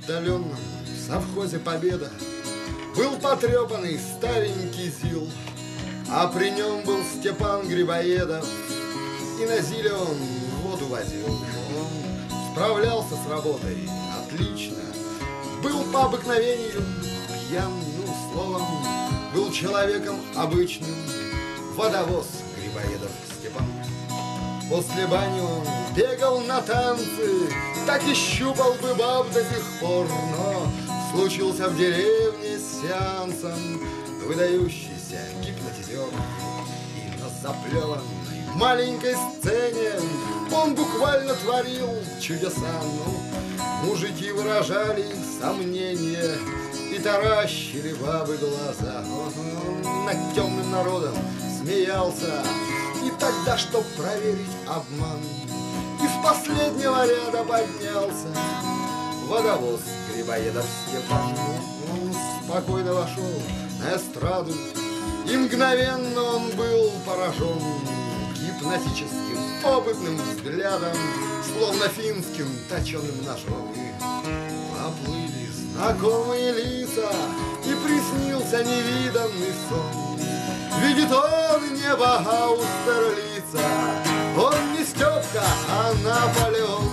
отдаленном совхозе «Победа» был потрепанный старенький ЗИЛ, а при нем был Степан Грибоедов, и на ЗИЛе он воду возил. Он справлялся с работой отлично, был по обыкновению пьян, ну, словом, был человеком обычным. Водовоз Грибоедов Степан. После бани он бегал на танцы, так и щупал бы баб до сих пор, но случился в деревне с сеансом выдающийся гипнотизер. И на заплеванной маленькой сцене он буквально творил чудеса. Ну, мужики выражали сомнения и таращили бабы глаза. Он над темным народом смеялся. И тогда, чтоб проверить обман, из последнего ряда поднялся водовоз Грибоедов Степан. Он спокойно вошел на эстраду, и мгновенно он был поражен гипнотическим опытным взглядом, словно финским точеным ножом. И поплыли знакомые лица, и приснился невиданный сон. Видит он небо Аустерлица, он не Степка, а Наполеон.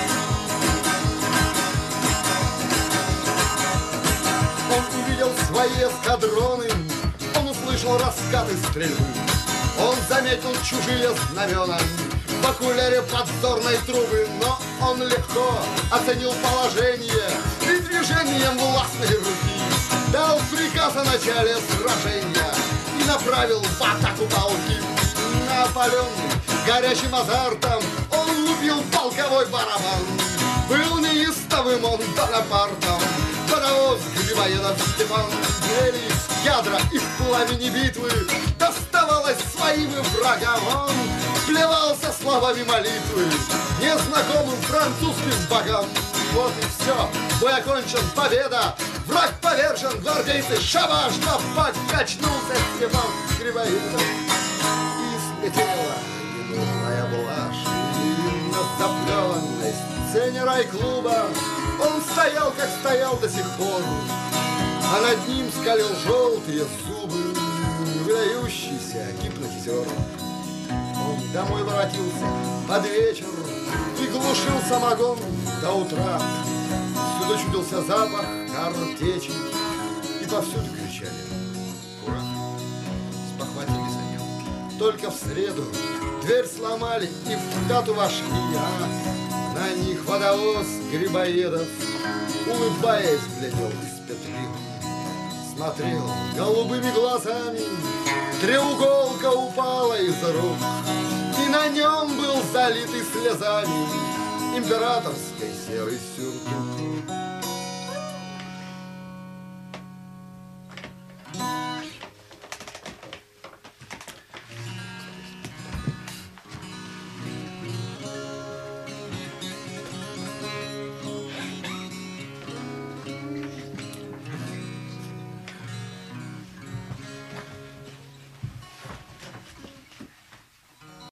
Он увидел свои эскадроны, он услышал раскаты стрельбы, он заметил чужие знамена в окуляре подзорной трубы, но он легко оценил положение и движением властной руки дал приказ о начале сражения и направил в атаку полки. Напаленный горячим азартом он лупил полковой барабан. Был неистовым он Бонапартом, водовоз Грибоедов Степан. Грелись ядра и в пламени битвы доставалось своим врагам. Он плевался словами молитвы незнакомым французским богам. Вот и все, бой окончен, победа, враг повержен, гвардейцы, шабаш, на покачнулся Степан Грибоедов. И слетела ненужная блажь, и на заплеванной сцене райклуба он стоял, как стоял до сих пор, а над ним скалил желтые зубы выдающийся гипнотизер. Он домой воротился под вечер и глушил самогон до утра. Всюду чудился запах картечи, и повсюду кричали «Ура!». Спохватились они. Только в среду дверь сломали и в хату вошли, а на них водовоз Грибоедов, улыбаясь, глядел из петли. Смотрел голубыми глазами, треуголка упала из рук, и на нем был залитый слезами императорской серый сюртук.